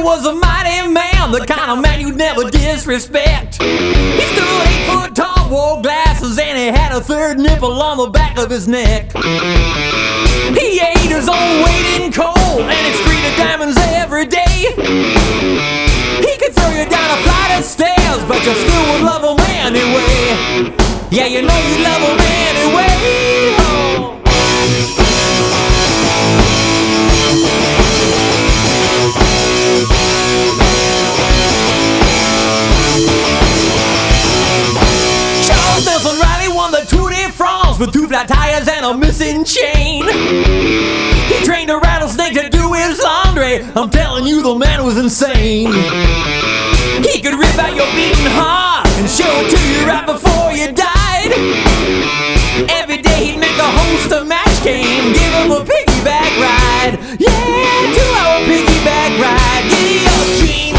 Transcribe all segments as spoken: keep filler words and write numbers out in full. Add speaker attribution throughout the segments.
Speaker 1: was a mighty man, the kind of man you'd never disrespect. He stood eight foot tall, wore glasses, and he had a third nipple on the back of his neck. He ate his own weight in coal and excreted diamonds every day. He could throw you down a flight of stairs, but you still would love him anyway. Yeah, you know you love him anyway. Oh. Charles Nelson Riley won the Tour de France with two flat tires and a missing chain. He trained a rattlesnake to do his laundry. I'm telling you, the man was insane. He could rip out your beating heart and show it to you right before you died. Every day he'd make a host a match game, give him a piggyback ride. Yeah, two-hour piggyback ride. Giddy up, Gene.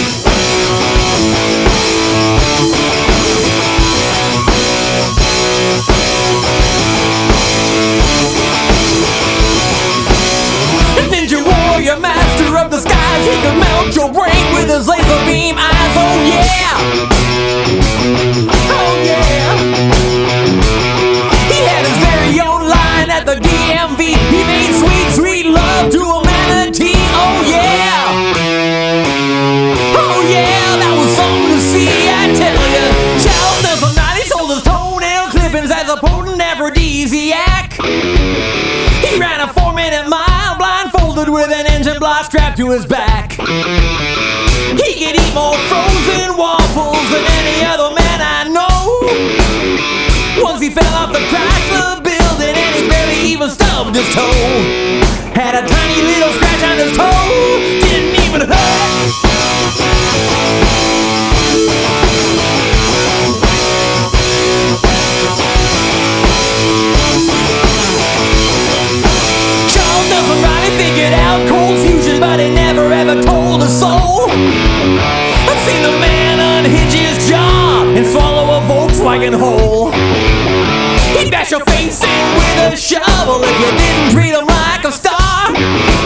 Speaker 1: Ninja warrior, master of the skies, he could melt your brain with his laser beam eyes. Oh yeah, oh yeah. He had his very own line at the D M V. He made sweet, sweet love to a manatee. Oh yeah, oh yeah, that was something to see, I tell ya. Charles Nelson Riley sold his toenail clippings as a potent aphrodisiac. He ran a four-minute mile blindfolded with an engine block strapped to his back. He could eat more frozen waffles than any other man I know. Once he fell off the Chrysler building and he barely even stubbed his toe. Had a tiny little scratch on his toe, didn't even hurt. Charles Nelson Riley figured out cold fusion, but he never ever told a soul. I've seen the man unhinge his jaw and swallow a Volkswagen whole. He'd bash your face in with a shovel if you didn't treat him like a star.